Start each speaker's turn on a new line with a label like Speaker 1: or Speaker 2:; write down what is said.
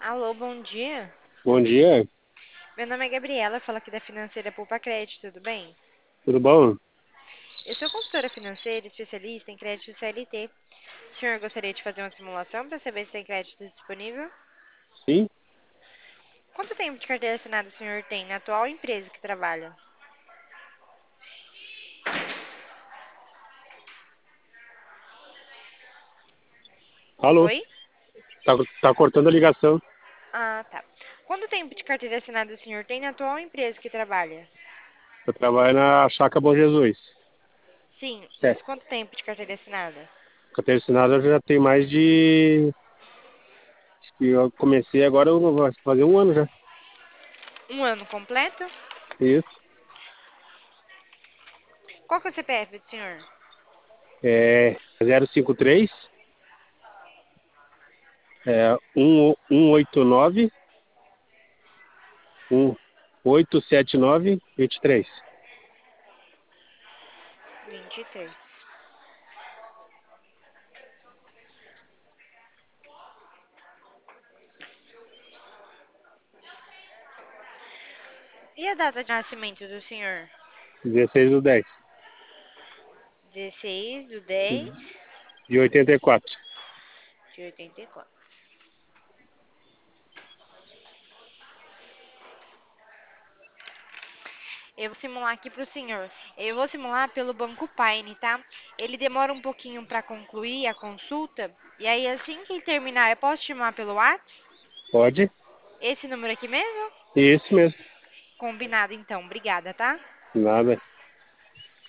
Speaker 1: Alô, bom dia.
Speaker 2: Bom dia,
Speaker 1: Meu nome é Gabriela, falo aqui da Financeira Poupa Crédito, tudo bem?
Speaker 2: tudo bom?
Speaker 1: Eu sou consultora financeira, especialista em crédito CLT. O senhor gostaria de fazer uma simulação para saber se tem crédito disponível?
Speaker 2: Sim?
Speaker 1: Quanto tempo de carteira assinada o senhor tem na atual empresa que trabalha?
Speaker 2: Alô?
Speaker 1: Oi?
Speaker 2: Tá cortando a ligação.
Speaker 1: Ah, tá. Quanto tempo de carteira assinada o senhor tem na atual empresa que trabalha?
Speaker 2: Eu trabalho na Chácara Bom Jesus.
Speaker 1: Sim,
Speaker 2: É,
Speaker 1: mas quanto tempo de carteira assinada?
Speaker 2: carteira assinada eu já tem mais de... Acho que eu comecei agora, vai fazer um ano já.
Speaker 1: Um ano completo?
Speaker 2: Isso.
Speaker 1: Qual que é o CPF do senhor?
Speaker 2: É 053 189 1879 23.
Speaker 1: 23. E a data de nascimento do senhor?
Speaker 2: 16/10
Speaker 1: 16/10
Speaker 2: de 84.
Speaker 1: de 84. Eu vou simular aqui pro senhor. Eu vou simular pelo Banco Paine, tá? Ele demora um pouquinho para concluir a consulta. E aí, assim que terminar, eu posso te chamar pelo WhatsApp?
Speaker 2: Pode?
Speaker 1: Esse número aqui mesmo?
Speaker 2: Isso mesmo.
Speaker 1: Combinado, então. Obrigada, tá?
Speaker 2: Nada.